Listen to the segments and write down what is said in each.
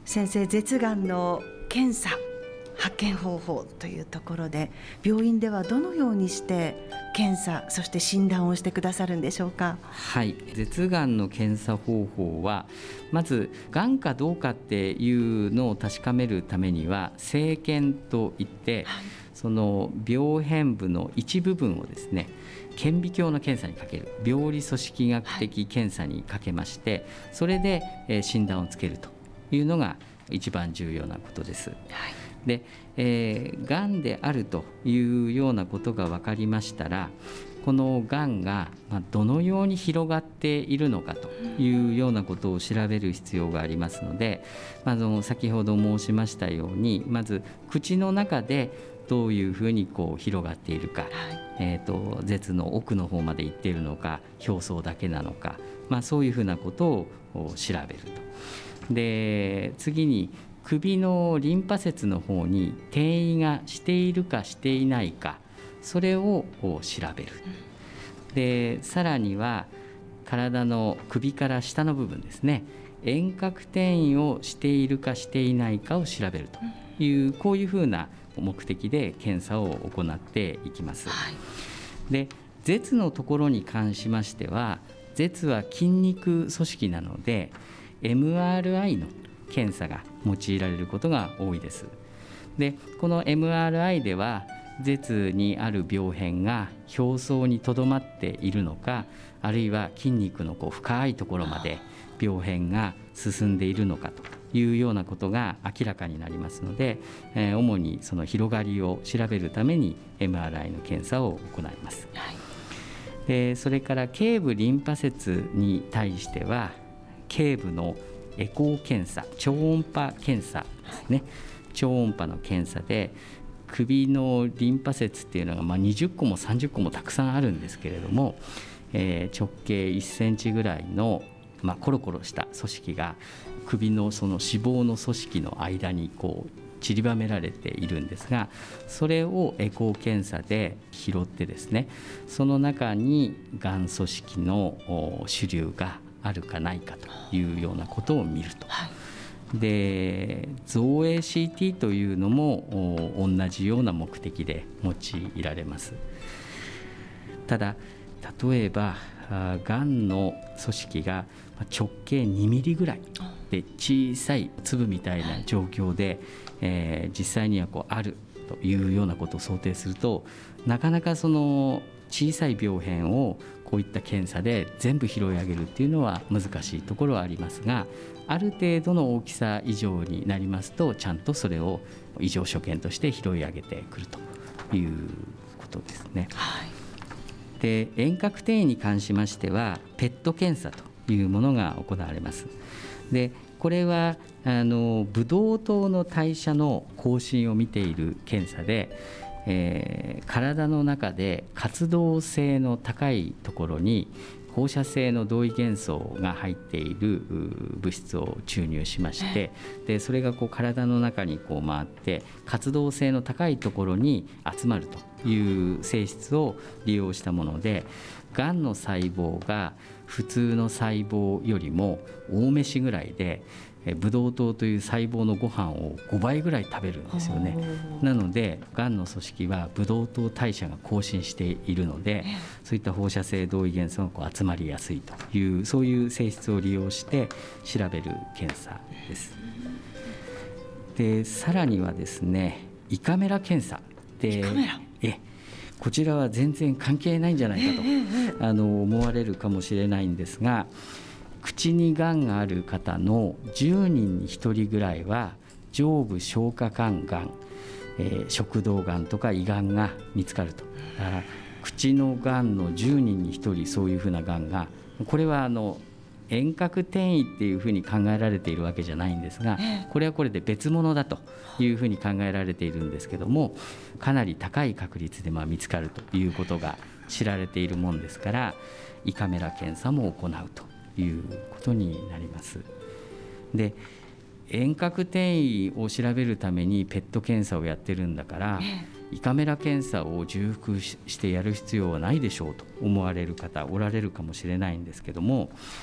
先生、舌がんの検査発見方法というところで、病院ではどのようにして検査、そして診断をしてくださるんでしょうか。 はい、舌がんの検査方法は、まずがんかどうかっていうのを確かめるためには、生検といって、その病変部の一部分をですね、顕微鏡の検査にかける、病理組織学的検査にかけまして、それで診断をつけるというのが一番重要なことです。で、がんであるというようなことが分かりましたら、このがんがどのように広がっているのかというようなことを調べる必要がありますので、先ほど申しましたように、まず口の中でどういうふうに広がっているか、舌の奥の方まで行っているのか、表層だけなのか、そういうふうなことを調べると。で、次に首のリンパ節の方に転移がしているかしていないか、それを調べる。で、さらには体の首から下の部分ですね、遠隔転移をしているかしていないかを調べるという、こういうふうな目的で検査を行っていきます。で、舌のところに関しましては、舌は筋肉組織なので MRI の検査が用いられることが多いです。で、この MRI では舌にある病変が表層にとどまっているのか、あるいは筋肉の深いところまで病変が進んでいるのかというようなことが明らかになりますので、主にその広がりを調べるために MRI の検査を行います。それから頸部リンパ節に対しては、頸部のエコー検査、超音波検査ですね。超音波の検査で首のリンパ節っていうのが20個も30個もたくさんあるんですけれども、直径1センチぐらいの、コロコロした組織が首のその脂肪の組織の間に散りばめられているんですが、それをエコー検査で拾ってですね、その中にがん組織の主流があるかないかというようなことを見ると。で、造影 CT というのも同じような目的で用いられます。ただ、例えばがんの組織が直径2ミリぐらいで小さい粒みたいな状況で、実際にはあるというようなことを想定すると、なかなかその小さい病変をこういった検査で全部拾い上げるっていうのは難しいところはありますが、ある程度の大きさ以上になりますと、ちゃんとそれを異常所見として拾い上げてくるということですね。で、遠隔転移に関しましては PET 検査というものが行われます。で、これはブドウ糖の代謝の更新を見ている検査で、体の中で活動性の高いところに放射性の同位元素が入っている物質を注入しまして、でそれが体の中に回って活動性の高いところに集まるという性質を利用したもので、がんの細胞が普通の細胞よりも大飯ぐらいで、ブドウ糖という細胞のご飯を5倍ぐらい食べるんですよね。なのでがんの組織はブドウ糖代謝が更新しているので、そういった放射性同位元素が集まりやすいという、そういう性質を利用して調べる検査です。で、さらにはですね、胃カメラ検査で、こちらは全然関係ないんじゃないかと、思われるかもしれないんですが、口にがんがある方の10人に1人ぐらいは上部消化管がん、食道がんとか胃がんが見つかると。口のがんの10人に1人そういうふうながんが、これは遠隔転移っていうふうに考えられているわけじゃないんですが、これはこれで別物だというふうに考えられているんですけども、かなり高い確率で見つかるということが知られているもんですから、胃カメラ検査も行うということになります。で、遠隔転移を調べるためにペット検査をやってるんだから、胃カメラ検査を重複してやる必要はないでしょうと思われる方おられるかもしれないんですけども、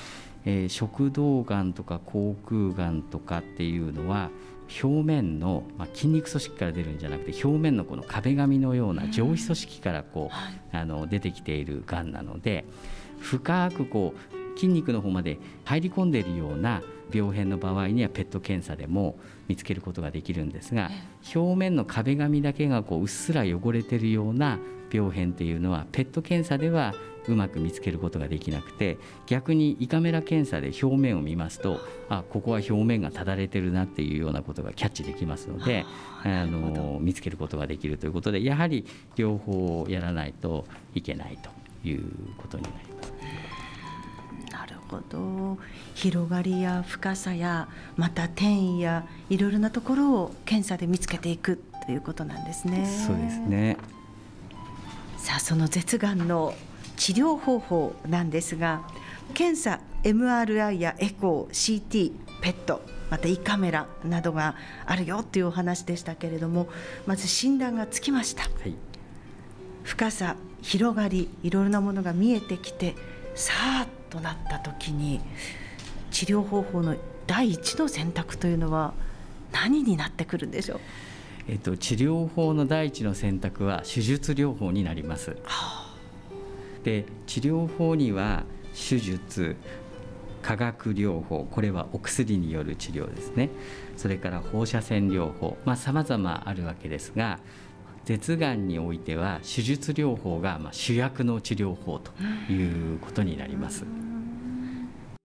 食道がんとか口腔がんとかっていうのは表面の、筋肉組織から出るんじゃなくて表面のこの壁紙のような上皮組織から出てきているがんなので、深く筋肉の方まで入り込んでいるような病変の場合にはペット検査でも見つけることができるんですが、表面の壁紙だけがうっすら汚れているような病変っていうのはペット検査ではうまく見つけることができなくて、逆に胃カメラ検査で表面を見ますと、ここは表面がただれてるなっていうようなことがキャッチできますので、見つけることができるということで、やはり両方やらないといけないということになります。 なるほど。広がりや深さやまた転移やいろいろなところを検査で見つけていくということなんですね。 そうですね。 さあ、その舌がんの治療方法なんですが、検査 MRI やエコー CT ペットまた胃カメラなどがあるよというお話でしたけれども、まず診断がつきました、深さ広がりいろいろなものが見えてきて、さあとなった時に治療方法の第一の選択というのは何になってくるんでしょう。 治療法の第一の選択は手術療法になります。で、治療法には手術、化学療法、これはお薬による治療ですね。それから放射線療法、様々あるわけですが、舌がんにおいては手術療法が主役の治療法ということになります。